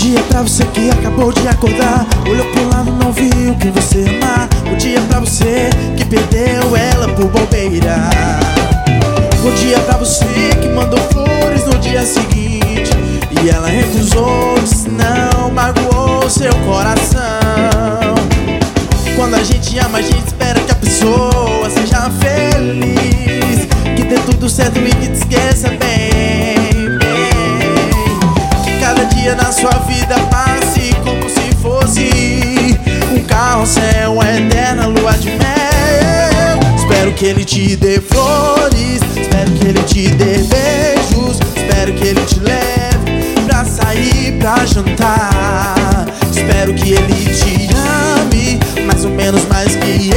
dia pra você que acabou de acordar, olhou pro lado, não viu quem você amar. Bom dia pra você que perdeu ela por bobeira. Bom dia pra você que mandou flores no dia seguinte e ela recusou, disse não, magoou seu coração. Quando a gente ama, a gente espera que a pessoa seja feliz, que dê tudo certo e que te esqueça bem, que cada dia na sua vida passe como se fosse um carrossel, uma eterna lua de mel. Espero que ele te dê flores, espero que ele te dê beijos, espero que ele te leve pra sair, pra jantar. Espero que ele te ame mais ou menos mais que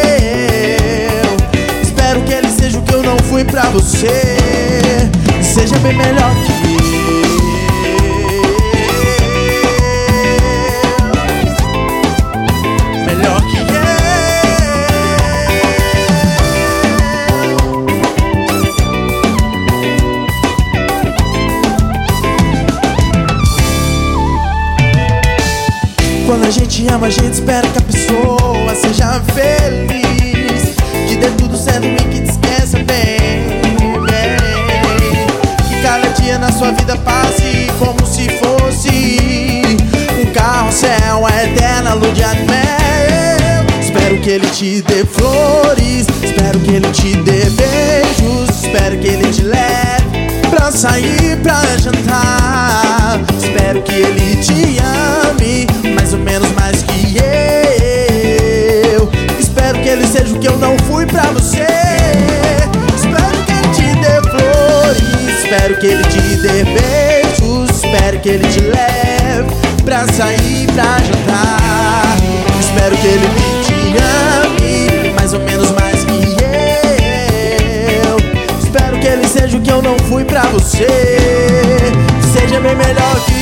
eu. Espero que ele seja o que eu não fui pra você, e seja bem melhor que eu, melhor que eu. Quando a gente ama, a gente espera que a pessoa seja feliz, que dê tudo certo e que te esqueça bem, que cada dia na sua vida passe como se fosse um carrossel, uma eterna lua de mel. Espero que ele te dê flores, espero que ele te dê beijos, espero que ele te leve pra sair, pra jantar. Espero que ele te ame mais ou menos mais que eu. Espero que ele seja o que eu não fui pra você. Espero que ele te dê flores, espero que ele te dê beijos, espero que ele te leve pra sair, pra jantar. Espero que ele te ame mais ou menos mais que eu. Espero que ele seja o que eu não fui pra você, seja bem melhor que